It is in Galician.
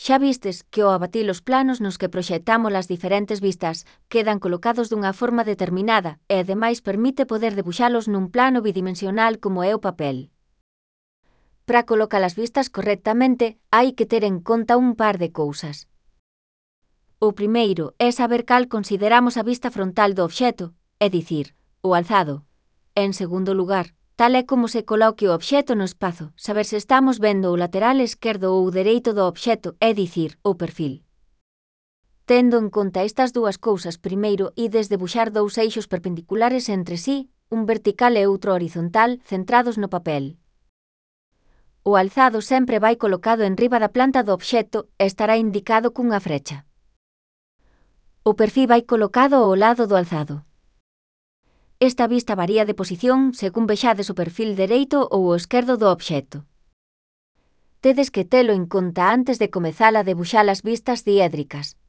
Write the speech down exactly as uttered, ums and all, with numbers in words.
Xa vistes que ao abatir os planos nos que proxectamos as diferentes vistas quedan colocados dunha forma determinada e ademais permite poder debuxalos nun plano bidimensional como é o papel. Para colocar as vistas correctamente, hai que ter en conta un par de cousas. O primeiro é saber cal consideramos a vista frontal do obxecto, é dicir, o alzado. En segundo lugar, tal é como se coloque o obxecto no espazo, saber se estamos vendo o lateral esquerdo ou dereito do obxecto, é dicir, o perfil. Tendo en conta estas dúas cousas, primeiro ides debuxar dous eixos perpendiculares entre si, un vertical e outro horizontal, centrados no papel. O alzado sempre vai colocado enriba da planta do obxecto e estará indicado cunha frecha. O perfil vai colocado ao lado do alzado. Esta vista varía de posición según vexades o perfil dereito ou o esquerdo do obxecto. Tedes que telo en conta antes de comezar a debuxar as vistas diédricas.